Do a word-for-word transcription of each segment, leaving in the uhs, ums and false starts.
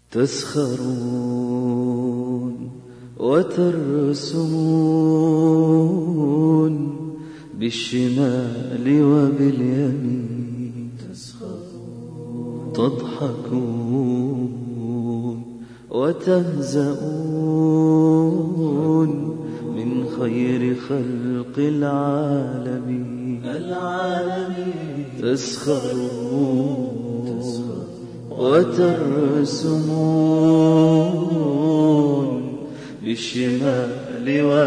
تسخرون وترسمون بالشمال وباليمين، تضحكون وتهزؤون من خير خلق العالمين. تسخرون وترسمون بالشمال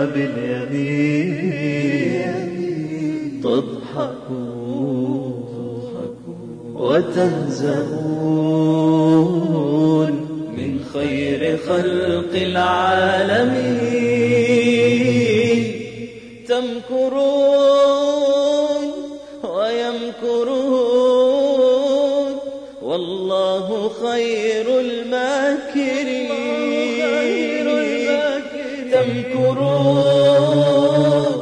وباليمين، تضحكون وتهزؤون من خير خلق العالمين. تمكرون ويمكرون والله خير الماكرين. تمكرون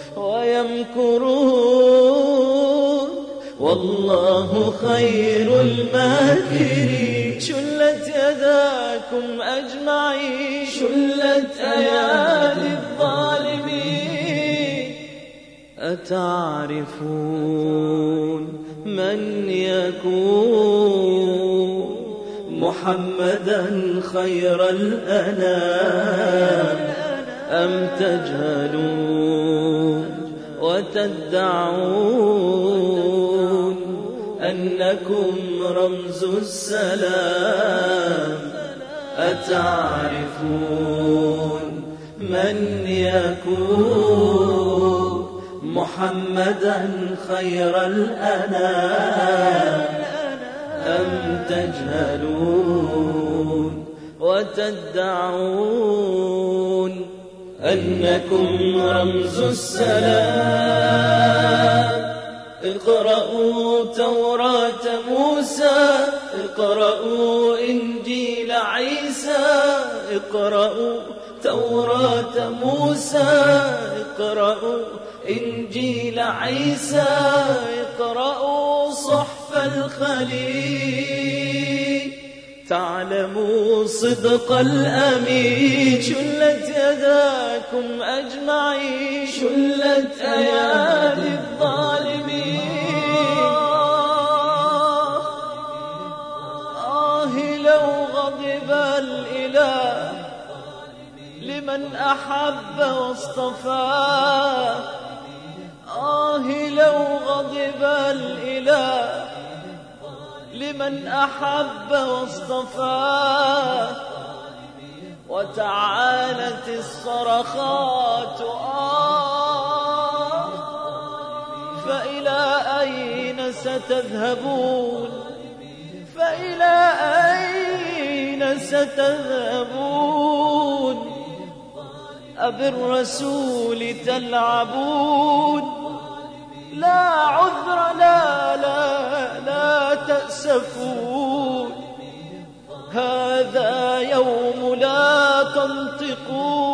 ويمكرون والله خير الماكرين. شلت يداكم أجمعين، شلت أيادي الظالمين. أتعرفون من يكون محمدا خير الأنام، أم تجهلون وتدعون أنكم رمز السلام؟ أتعرفون من يكون محمدا خير الأنام، أم تجهلون وتدعون أنكم رمز السلام؟ اقرأوا توراة موسى، اقرأوا إنجيل عيسى، اقرأوا توراة موسى، اقرأوا إنجيل عيسى، اقرأوا صحف الخليل تعلموا صدق الأمين. شلت يداكم أجمعين، شلت أيادي الظالمين. آه لو غضب الإله لمن أحب واصطفاه، آه لو غضب الإله لمن أحب واصطفاه، وتعالت الصرخات آه، فإلى أين ستذهبون؟ فإلى أين ستذهبون؟ أبالرسول تلعبون؟ لا عذر، لا لا لا تأسفون، هذا يوم لا تنطقون.